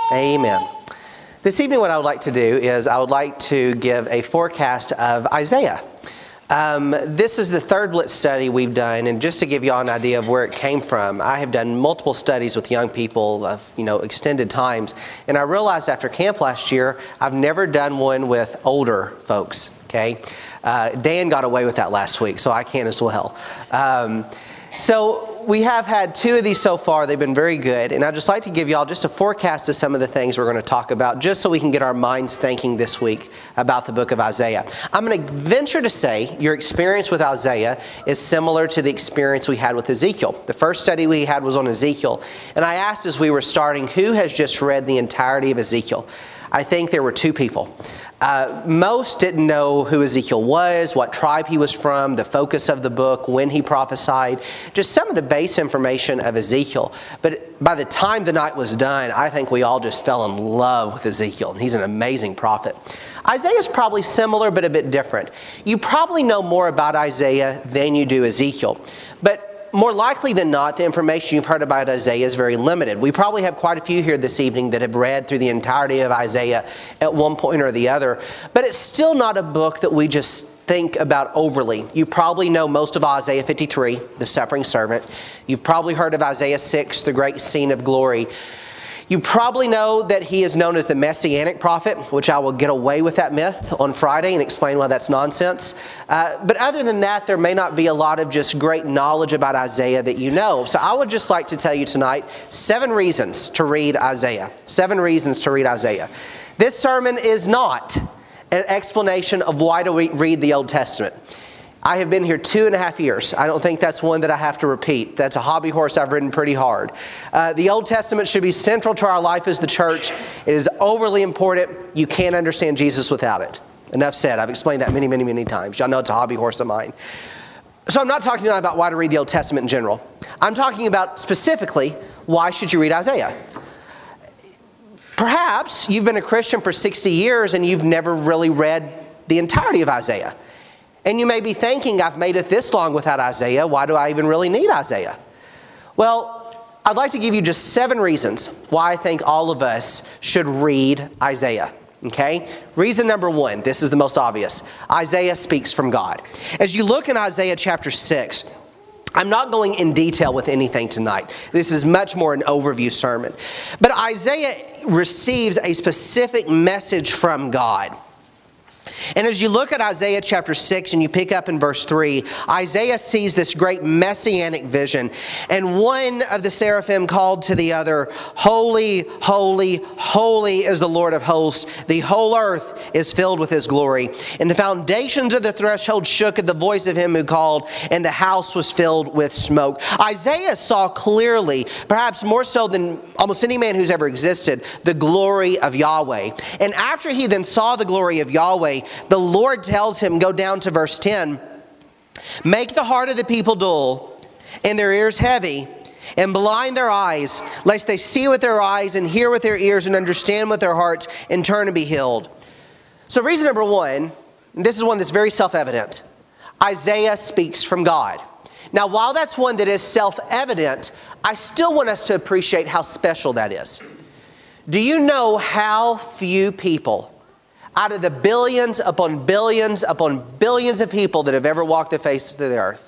Amen. This evening what I would like to do is I would like to give a forecast of Isaiah. This is the third Blitz study we've done, and just to give you all an idea of where it came from, I have done multiple studies with young people of, extended times, and I realized after camp last year, I've never done one with older folks, okay? Dan got away with that last week, so I can as well. So we have had two of these so far. They've been very good. And I'd just like to give y'all just a forecast of some of the things we're going to talk about, just so we can get our minds thinking this week about the book of Isaiah. I'm going to venture to say your experience with Isaiah is similar to the experience we had with Ezekiel. The first study we had was on Ezekiel. And I asked as we were starting, who has just read the entirety of Ezekiel? I think there were two people. Most didn't know who Ezekiel was, what tribe he was from, the focus of the book, when he prophesied, just some of the base information of Ezekiel. But by the time the night was done, I think we all just fell in love with Ezekiel, and he's an amazing prophet. Isaiah is probably similar, but a bit different. You probably know more about Isaiah than you do Ezekiel. But more likely than not, the information you've heard about Isaiah is very limited. We probably have quite a few here this evening that have read through the entirety of Isaiah at one point or the other. But it's still not a book that we just think about overly. You probably know most of Isaiah 53, the suffering servant. You've probably heard of Isaiah 6, the great scene of glory. You probably know that he is known as the Messianic prophet, which I will get away with that myth on Friday and explain why that's nonsense. But other than that, there may not be a lot of just great knowledge about Isaiah that you know. So I would just like to tell you tonight 7 reasons to read Isaiah. 7 reasons to read Isaiah. This sermon is not an explanation of why do we read the Old Testament. I have been here 2.5 years. I don't think that's one that I have to repeat. That's a hobby horse I've ridden pretty hard. The Old Testament should be central to our life as the church. It is overly important. You can't understand Jesus without it. Enough said. I've explained that many, many, many times. Y'all know it's a hobby horse of mine. So I'm not talking tonight about why to read the Old Testament in general. I'm talking about specifically why should you read Isaiah. Perhaps you've been a Christian for 60 years and you've never really read the entirety of Isaiah. And you may be thinking, I've made it this long without Isaiah. Why do I even really need Isaiah? Well, I'd like to give you just 7 reasons why I think all of us should read Isaiah. Okay? Reason number 1, this is the most obvious. Isaiah speaks from God. As you look in Isaiah chapter 6, I'm not going in detail with anything tonight. This is much more an overview sermon. But Isaiah receives a specific message from God. And as you look at Isaiah chapter 6 and you pick up in verse 3, Isaiah sees this great messianic vision. And one of the seraphim called to the other, "Holy, holy, holy is the Lord of hosts. The whole earth is filled with His glory. And the foundations of the threshold shook at the voice of Him who called, and the house was filled with smoke." Isaiah saw clearly, perhaps more so than almost any man who's ever existed, the glory of Yahweh. And after he then saw the glory of Yahweh, the Lord tells him, go down to verse 10, "Make the heart of the people dull and their ears heavy, and blind their eyes, lest they see with their eyes and hear with their ears and understand with their hearts and turn and be healed." So reason number 1, and this is one that's very self-evident, Isaiah speaks from God. Now, while that's one that is self-evident, I still want us to appreciate how special that is. Do you know how few people, out of the billions upon billions upon billions of people that have ever walked the face of the earth,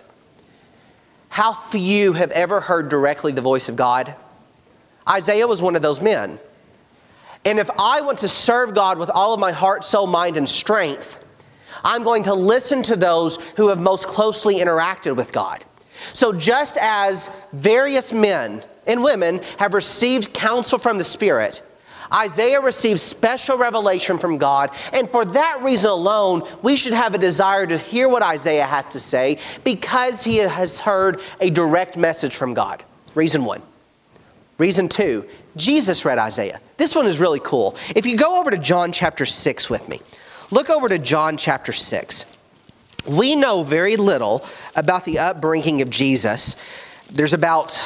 how few have ever heard directly the voice of God? Isaiah was one of those men. And if I want to serve God with all of my heart, soul, mind, and strength, I'm going to listen to those who have most closely interacted with God. So just as various men and women have received counsel from the Spirit, Isaiah received special revelation from God, and for that reason alone, we should have a desire to hear what Isaiah has to say because he has heard a direct message from God. Reason 1. Reason 2, Jesus read Isaiah. This one is really cool. If you go over to John chapter 6 with me, look over to John chapter 6. We know very little about the upbringing of Jesus. There's about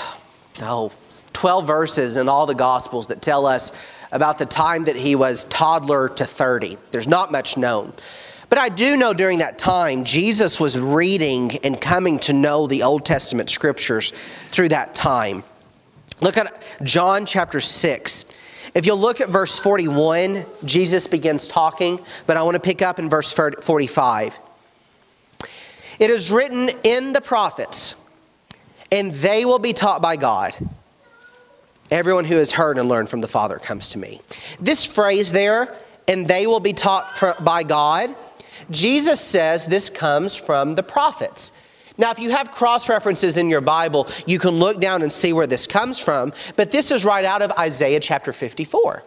12 verses in all the Gospels that tell us about the time that he was toddler to 30. There's not much known. But I do know during that time, Jesus was reading and coming to know the Old Testament scriptures through that time. Look at John chapter 6. If you'll look at verse 41, Jesus begins talking, but I want to pick up in verse 45. It is written in the prophets, and they will be taught by God. Everyone who has heard and learned from the Father comes to me. This phrase there, and they will be taught by God, Jesus says this comes from the prophets. Now, if you have cross-references in your Bible, you can look down and see where this comes from, but this is right out of Isaiah chapter 54.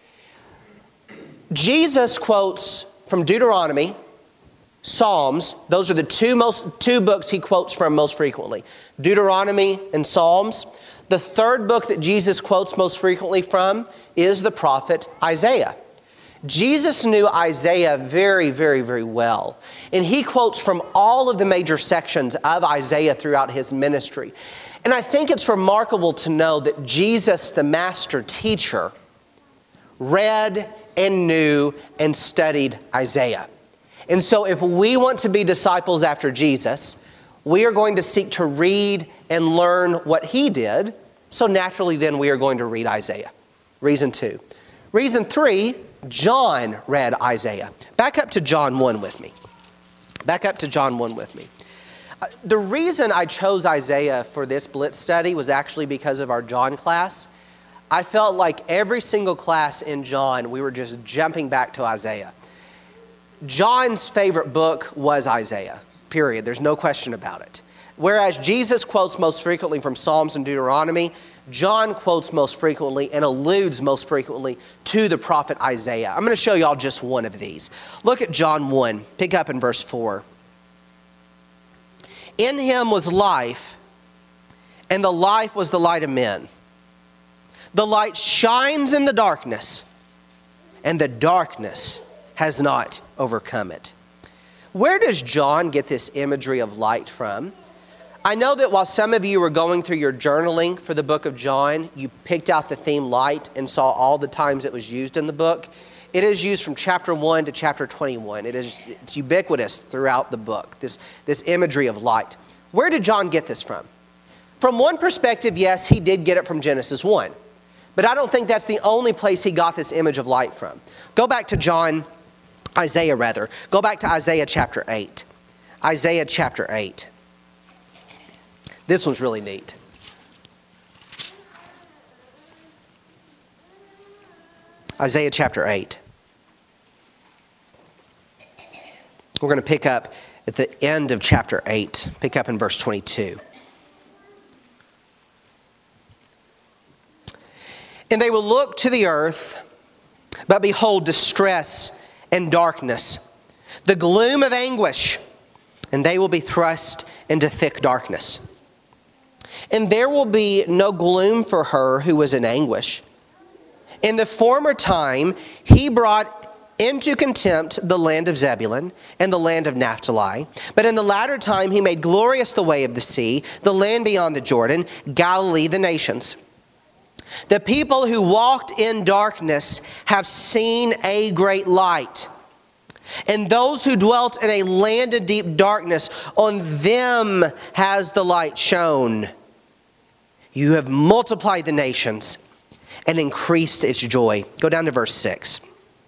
Jesus quotes from Deuteronomy, Psalms. Those are the two books he quotes from most frequently. Deuteronomy and Psalms. The third book that Jesus quotes most frequently from is the prophet Isaiah. Jesus knew Isaiah very, very, very well. And he quotes from all of the major sections of Isaiah throughout his ministry. And I think it's remarkable to know that Jesus, the master teacher, read and knew and studied Isaiah. And so if we want to be disciples after Jesus, we are going to seek to read and learn what he did. So naturally then we are going to read Isaiah. Reason 2. Reason 3, John read Isaiah. Back up to John 1 with me. Back up to John 1 with me. The reason I chose Isaiah for this Blitz study was actually because of our John class. I felt like every single class in John, we were just jumping back to Isaiah. John's favorite book was Isaiah, period. There's no question about it. Whereas Jesus quotes most frequently from Psalms and Deuteronomy, John quotes most frequently and alludes most frequently to the prophet Isaiah. I'm going to show y'all just one of these. Look at John 1. Pick up in verse 4. In him was life, and the life was the light of men. The light shines in the darkness, and the darkness has not overcome it. Where does John get this imagery of light from? I know that while some of you were going through your journaling for the book of John, you picked out the theme light and saw all the times it was used in the book. It is used from chapter 1 to chapter 21. It's ubiquitous throughout the book, this imagery of light. Where did John get this from? From one perspective, yes, he did get it from Genesis 1. But I don't think that's the only place he got this image of light from. Go back to Isaiah. Go back to Isaiah chapter 8. Isaiah chapter 8. This one's really neat. Isaiah chapter 8. We're going to pick up at the end of chapter 8. Pick up in verse 22. And they will look to the earth, but behold distress and darkness, the gloom of anguish, and they will be thrust into thick darkness. And there will be no gloom for her who was in anguish. In the former time, he brought into contempt the land of Zebulun and the land of Naphtali. But in the latter time, he made glorious the way of the sea, the land beyond the Jordan, Galilee, the nations. The people who walked in darkness have seen a great light. And those who dwelt in a land of deep darkness, on them has the light shone. You have multiplied the nations and increased its joy. Go down to verse 6.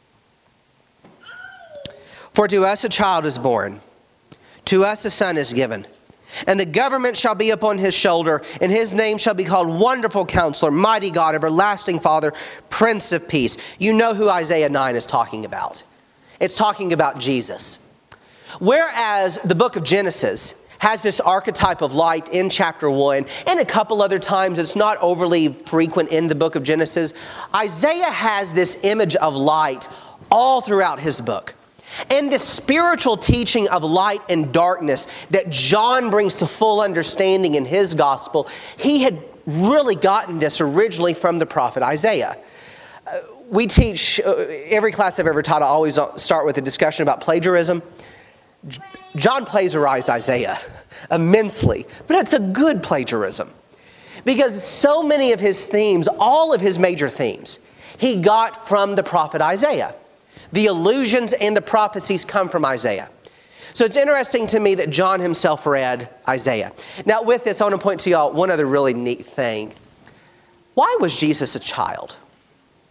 For to us a child is born, to us a son is given, and the government shall be upon his shoulder, and his name shall be called Wonderful Counselor, Mighty God, Everlasting Father, Prince of Peace. You know who Isaiah 9 is talking about. It's talking about Jesus. Whereas the book of Genesis has this archetype of light in chapter 1, and a couple other times it's not overly frequent in the book of Genesis, Isaiah has this image of light all throughout his book. And the spiritual teaching of light and darkness that John brings to full understanding in his gospel, he had really gotten this originally from the prophet Isaiah. We teach, every class I've ever taught, I always start with a discussion about plagiarism. John plagiarized Isaiah immensely, but it's a good plagiarism. Because so many of his themes, all of his major themes, he got from the prophet Isaiah. The allusions and the prophecies come from Isaiah. So it's interesting to me that John himself read Isaiah. Now with this, I want to point to y'all one other really neat thing. Why was Jesus a child?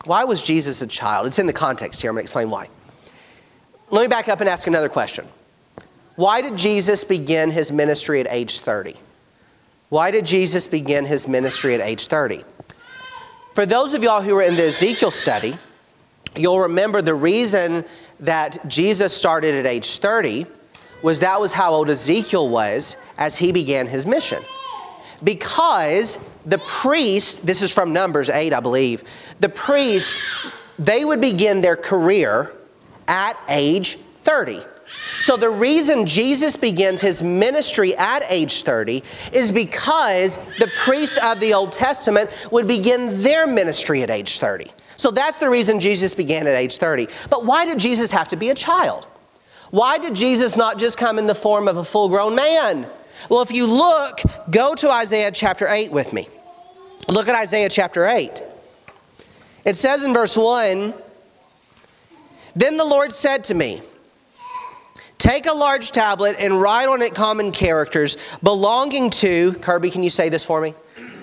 Why was Jesus a child? It's in the context here. I'm going to explain why. Let me back up and ask another question. Why did Jesus begin his ministry at age 30? Why did Jesus begin his ministry at age 30? For those of y'all who were in the Ezekiel study, you'll remember the reason that Jesus started at age 30 was that was how old Ezekiel was as he began his mission. Because the priest, this is from Numbers 8, I believe, the priests, they would begin their career at age 30. So the reason Jesus begins his ministry at age 30 is because the priests of the Old Testament would begin their ministry at age 30. So that's the reason Jesus began at age 30. But why did Jesus have to be a child? Why did Jesus not just come in the form of a full-grown man? Well, if you look, go to Isaiah chapter 8 with me. Look at Isaiah chapter 8. It says in verse 1, "Then the Lord said to me, take a large tablet and write on it common characters belonging to," Kirby, can you say this for me?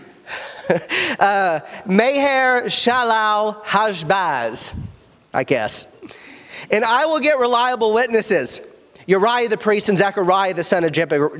Meher Shalal Hashbaz, I guess. "And I will get reliable witnesses, Uriah the priest and Zechariah the son of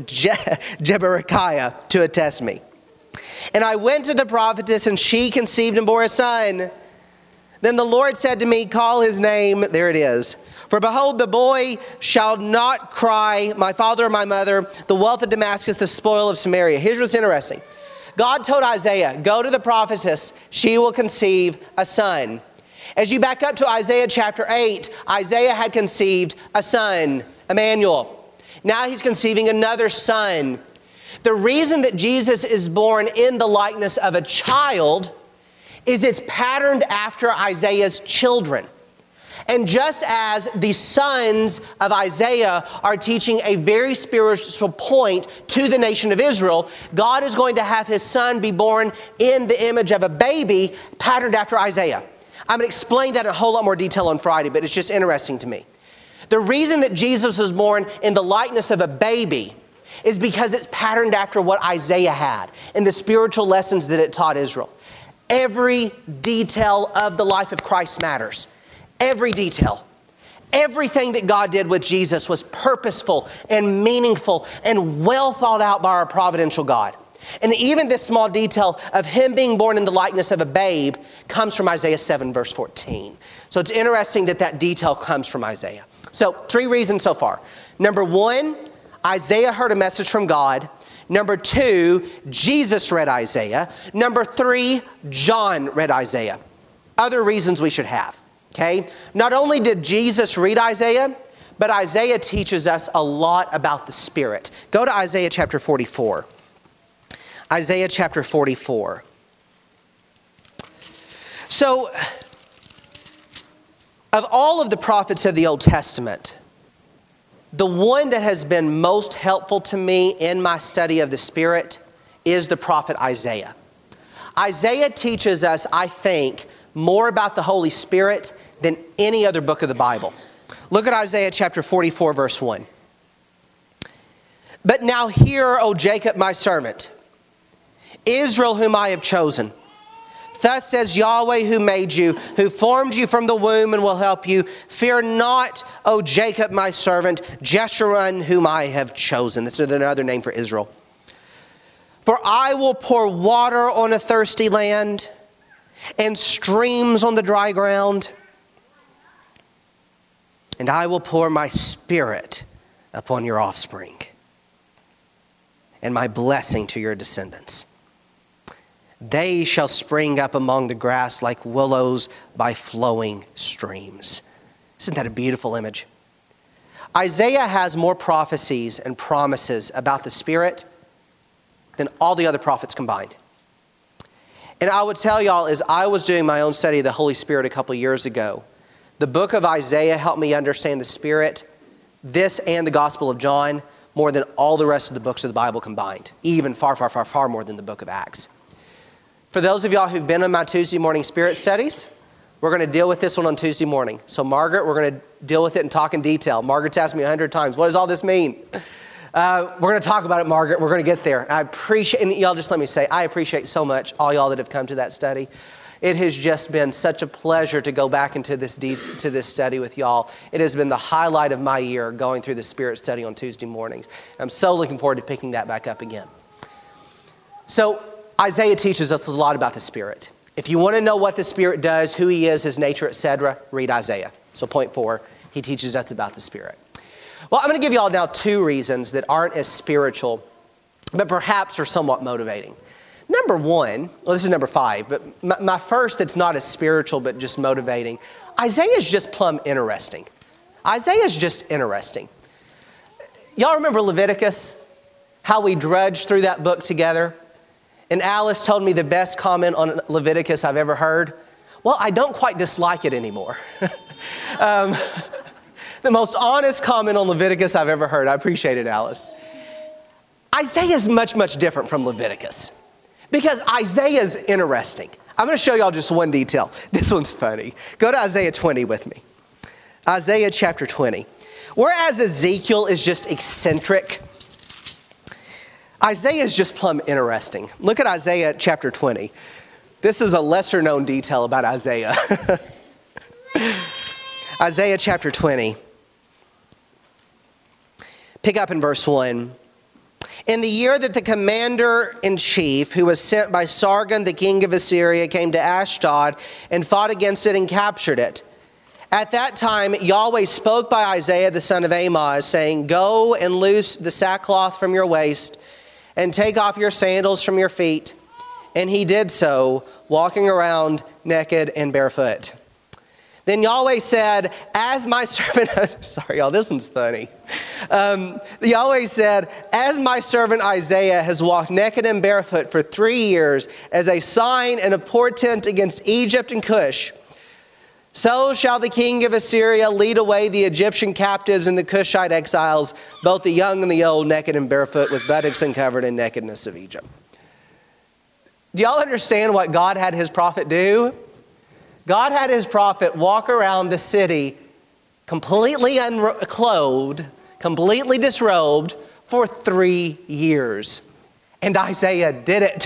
Jeberechiah, to attest me. And I went to the prophetess, and she conceived and bore a son. Then the Lord said to me, call his name," there it is, "for behold, the boy shall not cry, my father or my mother, the wealth of Damascus, the spoil of Samaria." Here's what's interesting. God told Isaiah, go to the prophetess, she will conceive a son. As you back up to Isaiah chapter 8, Isaiah had conceived a son, Emmanuel. Now he's conceiving another son. The reason that Jesus is born in the likeness of a child is it's patterned after Isaiah's children. And just as the sons of Isaiah are teaching a very spiritual point to the nation of Israel, God is going to have his son be born in the image of a baby patterned after Isaiah. I'm going to explain that in a whole lot more detail on Friday, but it's just interesting to me. The reason that Jesus was born in the likeness of a baby is because it's patterned after what Isaiah had and the spiritual lessons that it taught Israel. Every detail of the life of Christ matters. Every detail. Everything that God did with Jesus was purposeful and meaningful and well thought out by our providential God. And even this small detail of him being born in the likeness of a babe comes from Isaiah 7 verse 14. So it's interesting that that detail comes from Isaiah. So 3 reasons so far. Number 1, Isaiah heard a message from God. Number 2, Jesus read Isaiah. Number 3, John read Isaiah. Other reasons we should have. Okay? Not only did Jesus read Isaiah, but Isaiah teaches us a lot about the Spirit. Go to Isaiah chapter 44. Isaiah chapter 44. So, of all of the prophets of the Old Testament, the one that has been most helpful to me in my study of the Spirit is the prophet Isaiah. Isaiah teaches us, I think, more about the Holy Spirit than any other book of the Bible. Look at Isaiah chapter 44, verse 1. "But now hear, O Jacob, my servant, Israel, whom I have chosen. Thus says Yahweh, who made you, who formed you from the womb and will help you. Fear not, O Jacob, my servant, Jeshurun, whom I have chosen." This is another name for Israel. "For I will pour water on a thirsty land and streams on the dry ground. And I will pour my Spirit upon your offspring and my blessing to your descendants. They shall spring up among the grass like willows by flowing streams." Isn't that a beautiful image? Isaiah has more prophecies and promises about the Spirit than all the other prophets combined. And I would tell y'all, as I was doing my own study of the Holy Spirit a couple years ago, the book of Isaiah helped me understand the Spirit, this and the Gospel of John, more than all the rest of the books of the Bible combined. Even far, far, far, far more than the book of Acts. For those of y'all who've been in my Tuesday morning Spirit studies, we're going to deal with this one on Tuesday morning. So Margaret, we're going to deal with it and talk in detail. Margaret's asked me 100 times, what does all this mean? We're going to talk about it, Margaret. We're going to get there. I appreciate, and y'all just let me say, I appreciate so much all y'all that have come to that study. It has just been such a pleasure to go back into this study with y'all. It has been the highlight of my year going through the Spirit study on Tuesday mornings. I'm so looking forward to picking that back up again. So Isaiah teaches us a lot about the Spirit. If you want to know what the Spirit does, who He is, His nature, etc., read Isaiah. So point 4, he teaches us about the Spirit. Well, I'm going to give y'all now 2 reasons that aren't as spiritual, but perhaps are somewhat motivating. Number 1, well, this is number 5, but my first that's not as spiritual but just motivating. Isaiah is just plumb interesting. Isaiah is just interesting. Y'all remember Leviticus? How we drudged through that book together? And Alice told me the best comment on Leviticus I've ever heard. Well, I don't quite dislike it anymore. The most honest comment on Leviticus I've ever heard. I appreciate it, Alice. Isaiah is much, much different from Leviticus. Because Isaiah is interesting. I'm going to show y'all just one detail. This one's funny. Go to Isaiah 20 with me. Isaiah chapter 20. Whereas Ezekiel is just eccentric, Isaiah is just plumb interesting. Look at Isaiah chapter 20. This is a lesser known detail about Isaiah. Isaiah chapter 20. Pick up in verse 1. In the year that the commander-in-chief, who was sent by Sargon, the king of Assyria, came to Ashdod and fought against it and captured it. At that time, Yahweh spoke by Isaiah the son of Amoz, saying, Go and loose the sackcloth from your waist and take off your sandals from your feet. And he did so, walking around naked and barefoot. Then Yahweh said, as my servant, sorry y'all, this one's funny. Yahweh said, as my servant Isaiah has walked naked and barefoot for 3 years as a sign and a portent against Egypt and Cush, so shall the king of Assyria lead away the Egyptian captives and the Cushite exiles, both the young and the old, naked and barefoot, with buttocks uncovered in nakedness of Egypt. Do y'all understand what God had his prophet do? God had his prophet walk around the city completely unclothed, completely disrobed for 3 years. And Isaiah did it.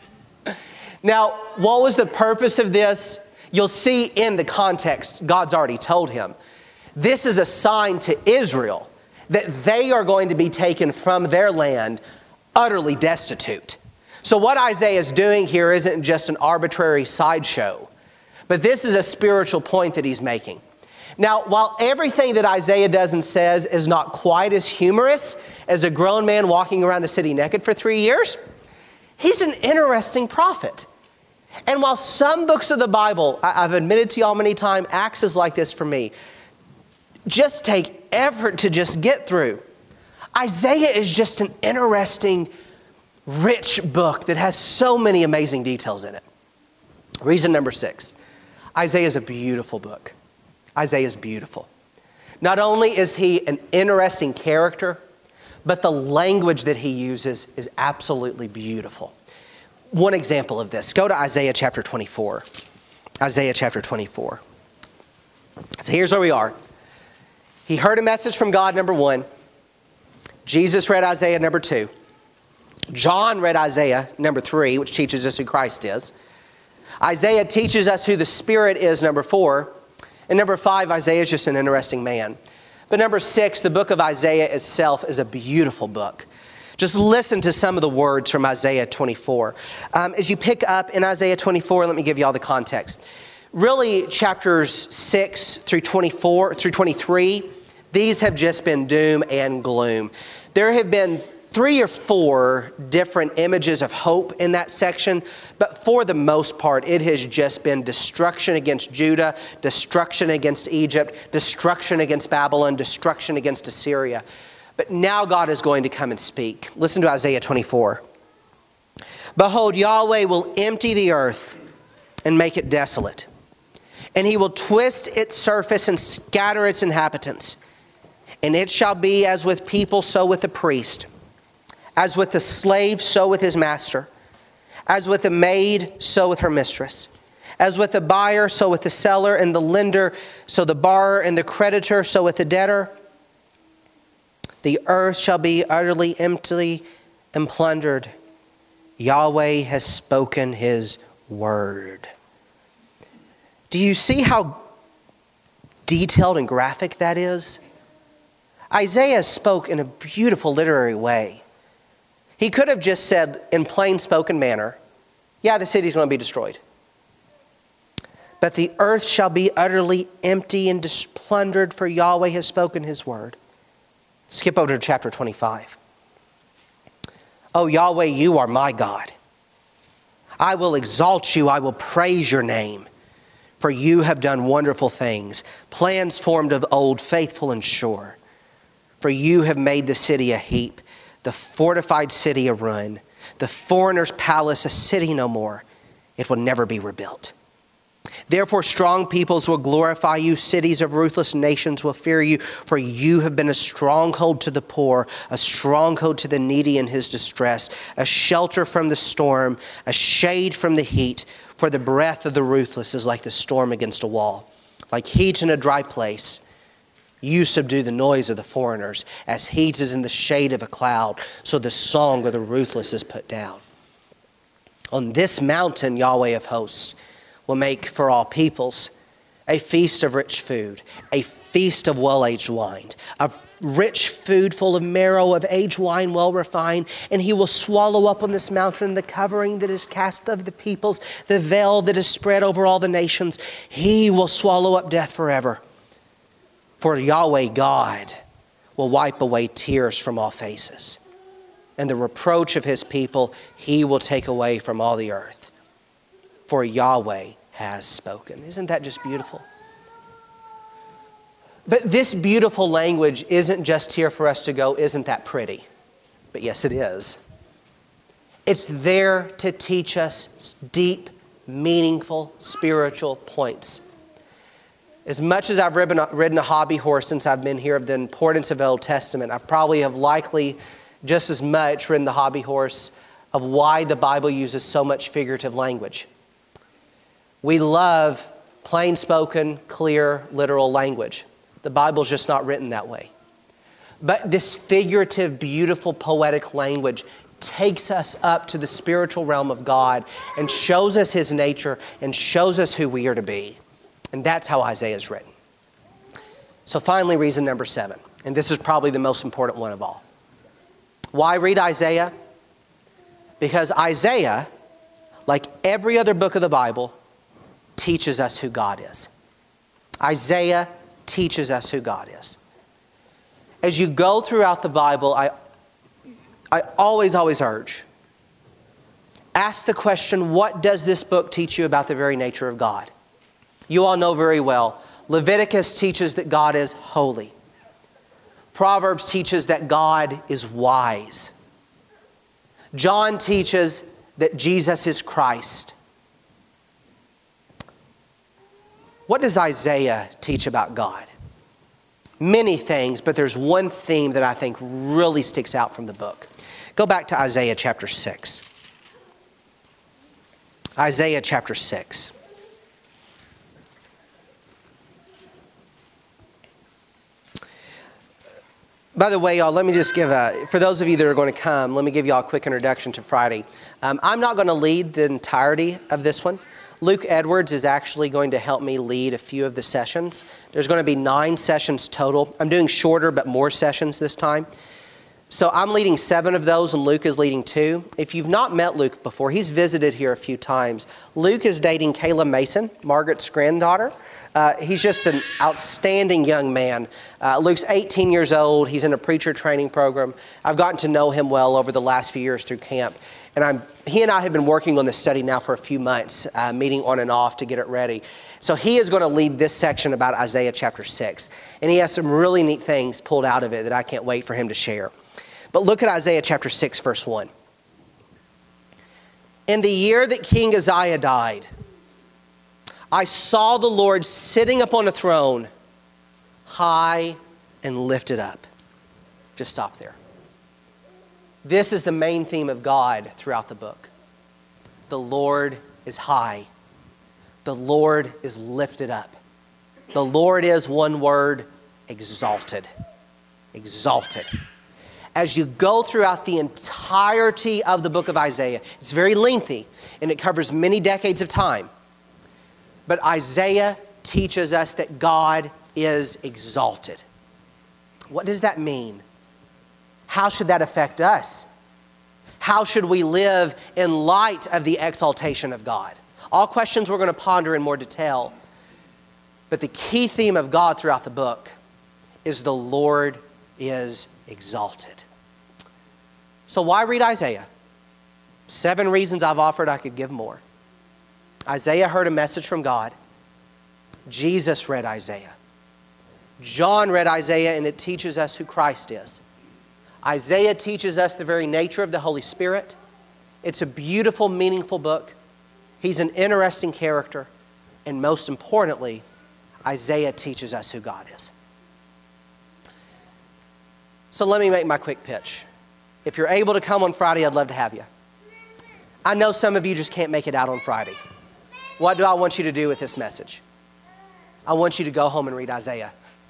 Now, what was the purpose of this? You'll see in the context, God's already told him. This is a sign to Israel that they are going to be taken from their land utterly destitute. So what Isaiah is doing here isn't just an arbitrary sideshow, but this is a spiritual point that he's making. Now, while everything that Isaiah does and says is not quite as humorous as a grown man walking around a city naked for 3 years, he's an interesting prophet. And while some books of the Bible, I've admitted to y'all many times, Acts is like this for me, just take effort to just get through. Isaiah is just an interesting, rich book that has so many amazing details in it. Reason number 6. Isaiah is a beautiful book. Isaiah is beautiful. Not only is he an interesting character, but the language that he uses is absolutely beautiful. One example of this, go to Isaiah chapter 24. Isaiah chapter 24. So here's where we are. He heard a message from God, number 1. Jesus read Isaiah, number 2. John read Isaiah, number 3, which teaches us who Christ is. Isaiah teaches us who the Spirit is, number 4. And number 5, Isaiah is just an interesting man. But number 6, the book of Isaiah itself is a beautiful book. Just listen to some of the words from Isaiah 24. As you pick up in Isaiah 24, let me give you all the context. Really, chapters 6 through 23, these have just been doom and gloom. There have been 3 or 4 different images of hope in that section, but for the most part, it has just been destruction against Judah, destruction against Egypt, destruction against Babylon, destruction against Assyria. But now God is going to come and speak. Listen to Isaiah 24. Behold, Yahweh will empty the earth and make it desolate, and he will twist its surface and scatter its inhabitants. And it shall be as with people, so with the priest. As with the slave, so with his master. As with the maid, so with her mistress. As with the buyer, so with the seller, and the lender, so the borrower, and the creditor, so with the debtor. The earth shall be utterly empty and plundered. Yahweh has spoken his word. Do you see how detailed and graphic that is? Isaiah spoke in a beautiful literary way. He could have just said in plain spoken manner, yeah, the city's going to be destroyed. But the earth shall be utterly empty and plundered, for Yahweh has spoken his word. Skip over to chapter 25. Oh, Yahweh, you are my God. I will exalt you. I will praise your name. For you have done wonderful things, plans formed of old, faithful and sure. For you have made the city a heap, the fortified city a ruin, the foreigner's palace a city no more. It will never be rebuilt. Therefore, strong peoples will glorify you. Cities of ruthless nations will fear you. For you have been a stronghold to the poor, a stronghold to the needy in his distress, a shelter from the storm, a shade from the heat. For the breath of the ruthless is like the storm against a wall, like heat in a dry place. You subdue the noise of the foreigners, as heat is in the shade of a cloud, so the song of the ruthless is put down. On this mountain, Yahweh of hosts will make for all peoples a feast of rich food, a feast of well-aged wine, a rich food full of marrow of aged wine well refined, and he will swallow up on this mountain the covering that is cast of the peoples, the veil that is spread over all the nations. He will swallow up death forever. For Yahweh God will wipe away tears from all faces, and the reproach of his people he will take away from all the earth. For Yahweh has spoken. Isn't that just beautiful? But this beautiful language isn't just here for us to go, isn't that pretty? But yes, it is. It's there to teach us deep, meaningful, spiritual points. As much as I've ridden a hobby horse since I've been here of the importance of the Old Testament, I've probably have likely just as much ridden the hobby horse of why the Bible uses so much figurative language. We love plain spoken, clear, literal language. The Bible's just not written that way. But this figurative, beautiful, poetic language takes us up to the spiritual realm of God and shows us his nature and shows us who we are to be. And that's how Isaiah is written. So finally, reason number 7. And this is probably the most important one of all. Why read Isaiah? Because Isaiah, like every other book of the Bible, teaches us who God is. Isaiah teaches us who God is. As you go throughout the Bible, I always urge, ask the question, what does this book teach you about the very nature of God? You all know very well, Leviticus teaches that God is holy. Proverbs teaches that God is wise. John teaches that Jesus is Christ. What does Isaiah teach about God? Many things, but there's one theme that I think really sticks out from the book. Go back to Isaiah chapter 6. Isaiah chapter 6. By the way, y'all, let me just give for those of you that are going to come, let me give y'all a quick introduction to Friday. I'm not going to lead the entirety of this one. Luke Edwards is actually going to help me lead a few of the sessions. There's going to be 9 sessions total. I'm doing shorter but more sessions this time. So I'm leading 7 of those and Luke is leading 2. If you've not met Luke before, he's visited here a few times. Luke is dating Kayla Mason, Margaret's granddaughter. He's just an outstanding young man. Luke's 18 years old. He's in a preacher training program. I've gotten to know him well over the last few years through camp. And he and I have been working on this study now for a few months, meeting on and off to get it ready. So he is going to lead this section about Isaiah chapter 6. And he has some really neat things pulled out of it that I can't wait for him to share. But look at Isaiah chapter 6, verse 1. In the year that King Uzziah died, I saw the Lord sitting upon a throne, high and lifted up. Just stop there. This is the main theme of God throughout the book. The Lord is high. The Lord is lifted up. The Lord is, one word, exalted. Exalted. As you go throughout the entirety of the book of Isaiah, it's very lengthy and it covers many decades of time. But Isaiah teaches us that God is exalted. What does that mean? How should that affect us? How should we live in light of the exaltation of God? All questions we're going to ponder in more detail. But the key theme of God throughout the book is the Lord is exalted. So why read Isaiah? 7 reasons I've offered, I could give more. Isaiah heard a message from God. Jesus read Isaiah. John read Isaiah, and it teaches us who Christ is. Isaiah teaches us the very nature of the Holy Spirit. It's a beautiful, meaningful book. He's an interesting character. And most importantly, Isaiah teaches us who God is. So let me make my quick pitch. If you're able to come on Friday, I'd love to have you. I know some of you just can't make it out on Friday. What do I want you to do with this message? I want you to go home and read Isaiah.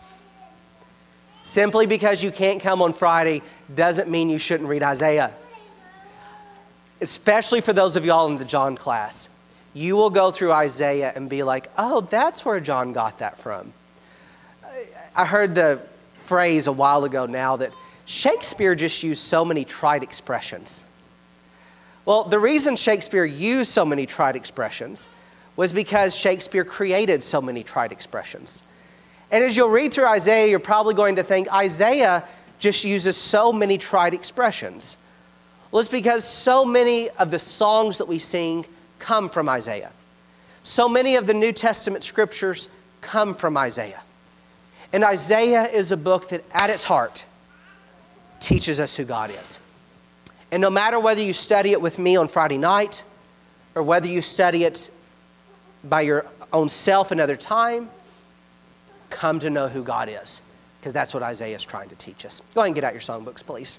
Simply because you can't come on Friday doesn't mean you shouldn't read Isaiah. Especially for those of y'all in the John class. You will go through Isaiah and be like, oh, that's where John got that from. I heard the phrase a while ago now that Shakespeare just used so many trite expressions. Well, the reason Shakespeare used so many trite expressions was because Shakespeare created so many trite expressions. And as you'll read through Isaiah, you're probably going to think Isaiah just uses so many trite expressions. Well, it's because so many of the songs that we sing come from Isaiah. So many of the New Testament scriptures come from Isaiah. And Isaiah is a book that at its heart teaches us who God is. And no matter whether you study it with me on Friday night or whether you study it by your own self another time, come to know who God is, because that's what Isaiah is trying to teach us. Go ahead and get out your songbooks, please.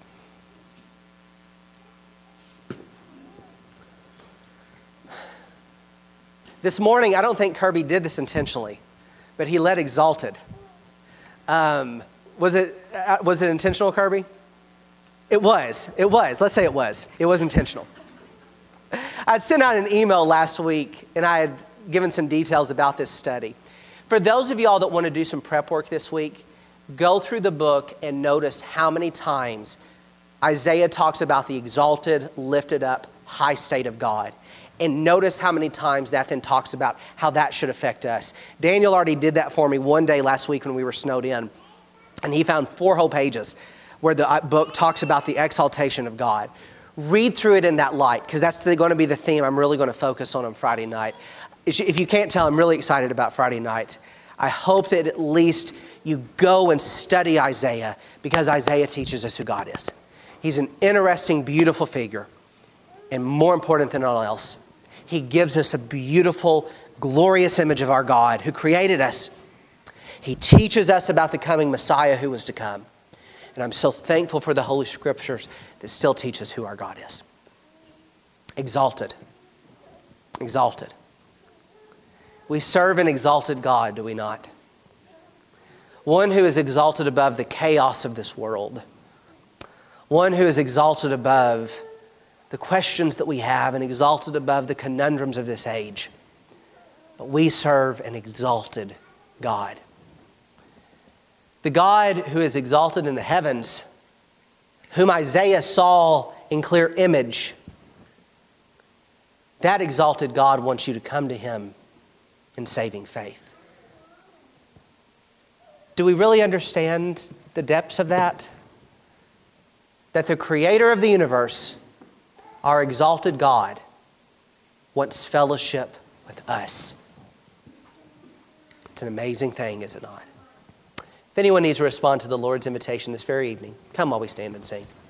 This morning, I don't think Kirby did this intentionally, but he led exalted. Was it intentional, Kirby? It was. Let's say it was. It was intentional. I sent out an email last week, and I had given some details about this study. For those of y'all that want to do some prep work this week, go through the book and notice how many times Isaiah talks about the exalted, lifted up, high state of God. And notice how many times that then talks about how that should affect us. Daniel already did that for me one day last week when we were snowed in. And he found 4 whole pages where the book talks about the exaltation of God. Read through it in that light, because that's going to be the theme I'm really going to focus on Friday night. If you can't tell, I'm really excited about Friday night. I hope that at least you go and study Isaiah, because Isaiah teaches us who God is. He's an interesting, beautiful figure. And more important than all else, he gives us a beautiful, glorious image of our God who created us. He teaches us about the coming Messiah who was to come. And I'm so thankful for the Holy Scriptures that still teach us who our God is. Exalted. Exalted. We serve an exalted God, do we not? One who is exalted above the chaos of this world. One who is exalted above the questions that we have and exalted above the conundrums of this age. But we serve an exalted God. The God who is exalted in the heavens, whom Isaiah saw in clear image, that exalted God wants you to come to him in saving faith. Do we really understand the depths of that? That the creator of the universe, our exalted God, wants fellowship with us. It's an amazing thing, is it not? If anyone needs to respond to the Lord's invitation this very evening, come while we stand and sing.